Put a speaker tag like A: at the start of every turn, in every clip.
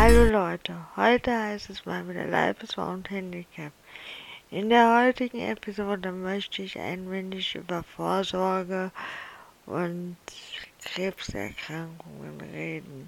A: Hallo Leute, heute heißt es mal wieder Life is Found Handicap. In der heutigen Episode möchte ich ein wenig über Vorsorge und Krebserkrankungen reden.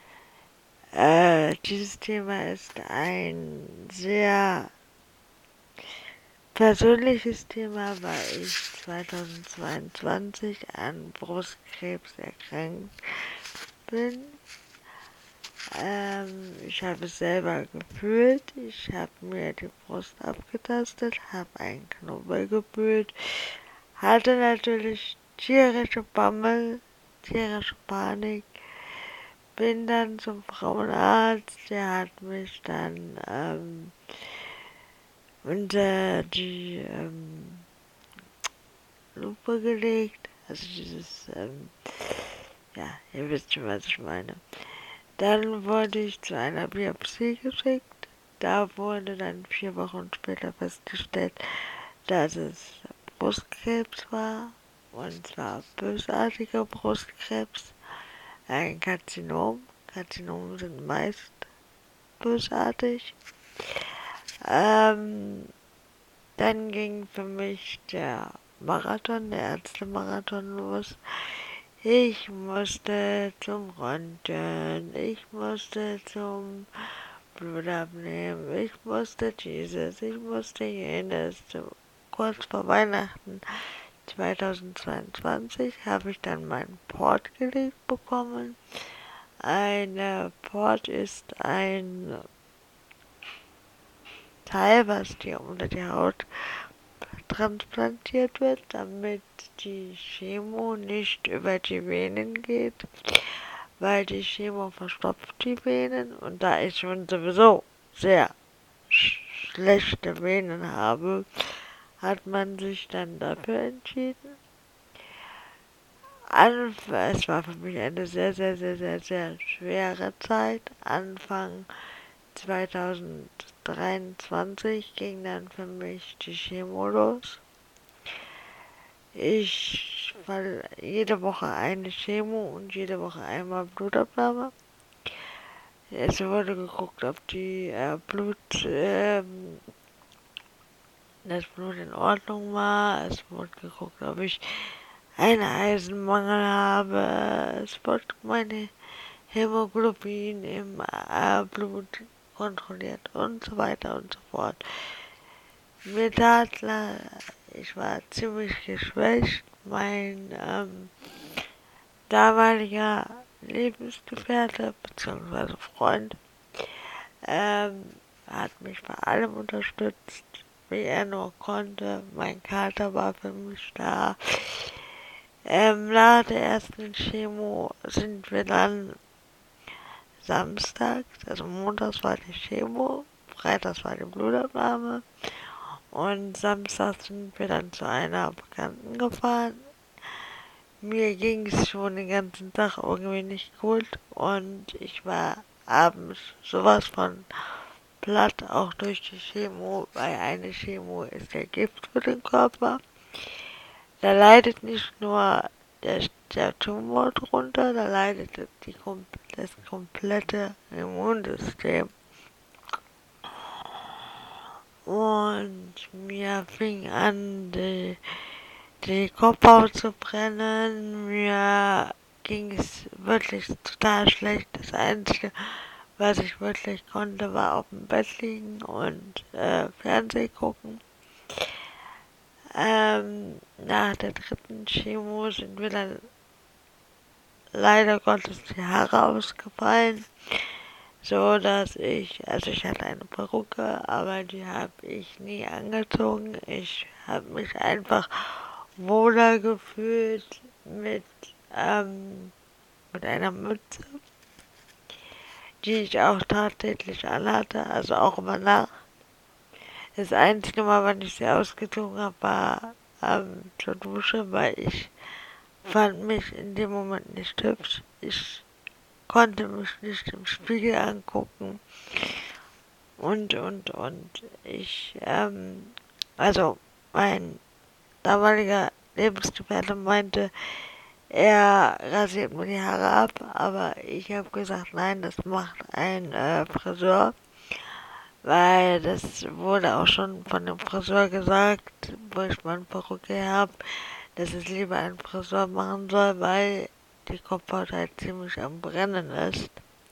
A: Dieses Thema ist ein sehr persönliches Thema, weil ich 2022 an Brustkrebs erkrankt bin. Ich habe es selber gefühlt. Ich habe mir die Brust abgetastet, habe einen Knubbel gefühlt, hatte natürlich tierische Bammel, tierische Panik. Bin dann zum Frauenarzt, der hat mich dann unter die Lupe gelegt. Also dieses, ja, ihr wisst schon, was ich meine. Dann wurde ich zu einer Biopsie geschickt. Da wurde dann 4 Wochen später festgestellt, dass es Brustkrebs war. Und zwar bösartiger Brustkrebs. Ein Karzinom. Karzinome sind meist bösartig. Dann ging für mich der Marathon, der Ärztemarathon los. Ich musste zum Röntgen, ich musste zum Blut abnehmen, ich musste dieses, ich musste jenes. Kurz vor Weihnachten 2022 habe ich dann meinen Port gelegt bekommen. Ein Port ist ein Teil, was dir unter die Haut transplantiert wird, damit die Chemo nicht über die Venen geht, weil die Chemo verstopft die Venen und da ich schon sowieso sehr schlechte Venen habe, hat man sich dann dafür entschieden. Es war für mich eine sehr, sehr, sehr, sehr, sehr schwere Zeit. Anfang 2023 ging dann für mich die Chemo los. Ich fall jede Woche eine Chemo und jede Woche einmal Blutabnahme. Es wurde geguckt, ob die das Blut in Ordnung war. Es wurde geguckt, ob ich einen Eisenmangel habe. Es wurde meine Hämoglobin im Blut kontrolliert und so weiter und so fort. Mir tat ich war ziemlich geschwächt. Mein damaliger Lebensgefährte bzw. Freund hat mich bei allem unterstützt, wie er nur konnte. Mein Kater war für mich da. Nach der ersten Chemo sind wir dann samstags, also montags war die Chemo, freitags war die Blutabnahme und samstags sind wir dann zu einer Bekannten gefahren. Mir ging es schon den ganzen Tag irgendwie nicht gut und ich war abends sowas von platt, auch durch die Chemo, weil eine Chemo ist ja Gift für den Körper. Da leidet nicht nur der Tumor drunter, da leidet das komplette Immunsystem. Und mir fing an, die Kopfhaut zu brennen. Mir ging es wirklich total schlecht. Das Einzige, was ich wirklich konnte, war auf dem Bett liegen und Fernsehen gucken. Nach der dritten Chemo sind mir dann leider Gottes die Haare ausgefallen, so dass also ich hatte eine Perücke, aber die habe ich nie angezogen. Ich habe mich einfach wohler gefühlt mit einer Mütze, die ich auch tagtäglich anhatte, also auch über Nacht. Das einzige Mal, wann ich sie ausgezogen habe, war zur Dusche, weil ich fand mich in dem Moment nicht hübsch. Ich konnte mich nicht im Spiegel angucken. Und. Ich, also mein damaliger Lebensgefährte meinte, Er rasiert mir die Haare ab, aber ich habe gesagt, nein, das macht ein Friseur, weil das wurde auch schon von dem Friseur gesagt, wo ich meine Perücke habe, dass es lieber ein Friseur machen soll, weil die Kopfhaut halt ziemlich am Brennen ist.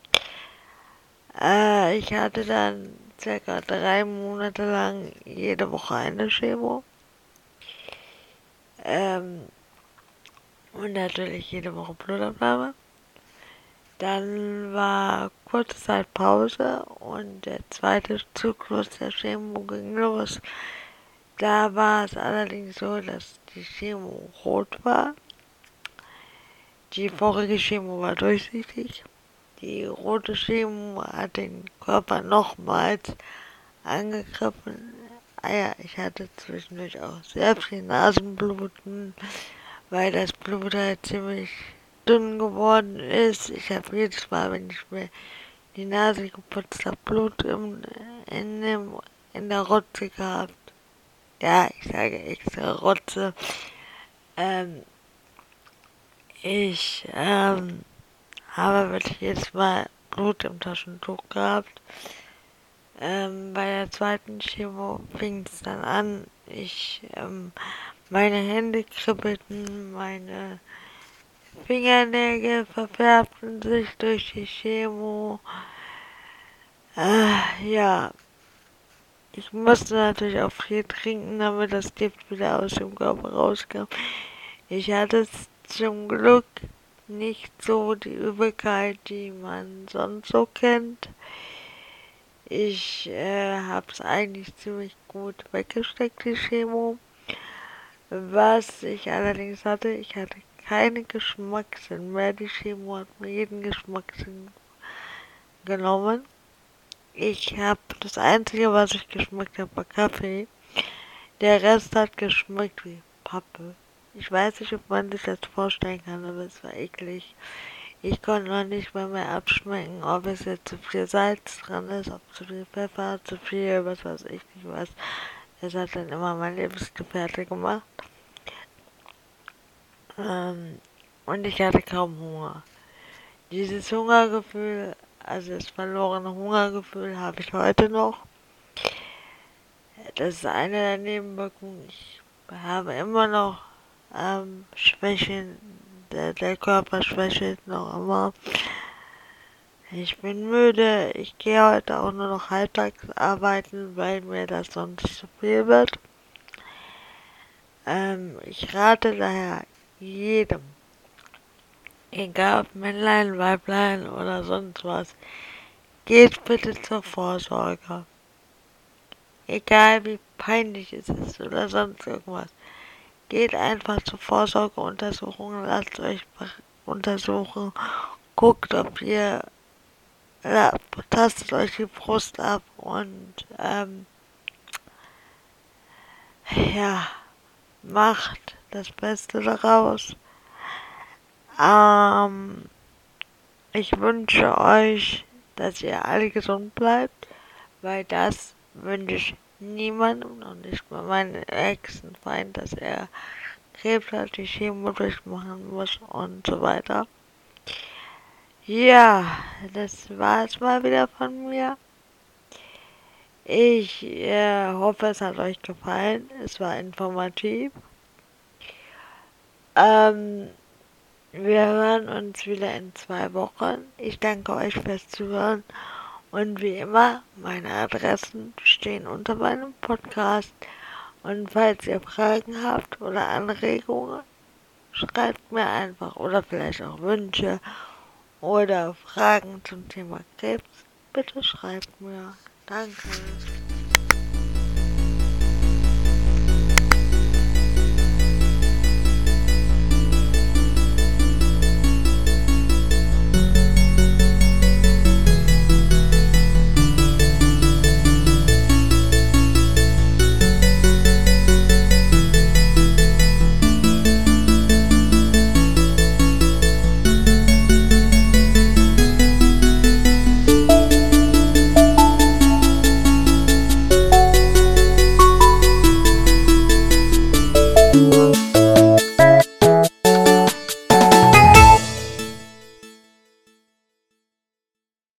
A: Ich hatte dann circa 3 Monate lang jede Woche eine Chemo. Und natürlich jede Woche Blutabnahme. Dann war kurze Zeit Pause und der zweite Zyklus der Chemo ging los. Da war es allerdings so, dass die Chemo rot war. Die vorige Chemo war durchsichtig. Die rote Chemo hat den Körper nochmals angegriffen. Ja, ich hatte zwischendurch auch sehr viel Nasenbluten, weil das Blut halt ziemlich dünn geworden ist. Ich habe jedes Mal, wenn ich mir die Nase geputzt habe, Blut in der Rotze gehabt. Ja, ich sage extra Rotze. Ähm, ich habe wirklich jedes Mal Blut im Taschentuch gehabt. Bei der zweiten Chemo fing es dann an. Meine Hände kribbelten, meine Fingernägel verfärbten sich durch die Chemo. Ja, ich musste natürlich auch viel trinken, damit das Gift wieder aus dem Körper rauskam. Ich hatte es zum Glück nicht so die Übelkeit, die man sonst so kennt. Ich habe es eigentlich ziemlich gut weggesteckt, die Chemo. Was ich allerdings hatte, ich hatte keine Geschmackssinn mehr. Die Chemo hat mir jeden Geschmackssinn genommen. Das Einzige, was ich geschmeckt habe, war Kaffee. Der Rest hat geschmeckt wie Pappe. Ich weiß nicht, ob man sich das vorstellen kann, aber es war eklig. Ich konnte noch nicht mal mehr abschmecken, ob es jetzt zu viel Salz dran ist, ob zu viel Pfeffer, zu viel, was weiß ich nicht was. Das hat dann immer mein Lebensgefährte gemacht. Und ich hatte kaum Hunger. Dieses Hungergefühl, also das verlorene Hungergefühl, habe ich heute noch. Das ist eine der Nebenwirkungen. Ich habe immer noch Schwächen. Der Körper schwächelt noch immer. Ich bin müde. Ich gehe heute auch nur noch halbtags arbeiten, weil mir das sonst zu viel wird. Ich rate daher jedem, egal ob Männlein, Weiblein oder sonst was, geht bitte zur Vorsorge. Egal wie peinlich es ist oder sonst irgendwas. Geht einfach zur Vorsorgeuntersuchung, lasst euch untersuchen, guckt, ob ihr, tastet euch die Brust ab und, ja, macht das Beste daraus. Ich wünsche euch, dass ihr alle gesund bleibt, weil das wünsche ich niemandem und nicht mal meinem ärgsten Feind, dass er Krebs hat, die Chemo durchmachen muss und so weiter. Ja, das war's mal wieder von mir. Ich hoffe, es hat euch gefallen. Es war informativ. Wir hören uns wieder in 2 Wochen. Ich danke euch fürs Zuhören. Und wie immer, meine Adressen stehen unter meinem Podcast. Und falls ihr Fragen habt oder Anregungen, schreibt mir einfach oder vielleicht auch Wünsche oder Fragen zum Thema Krebs. Bitte schreibt mir. Danke.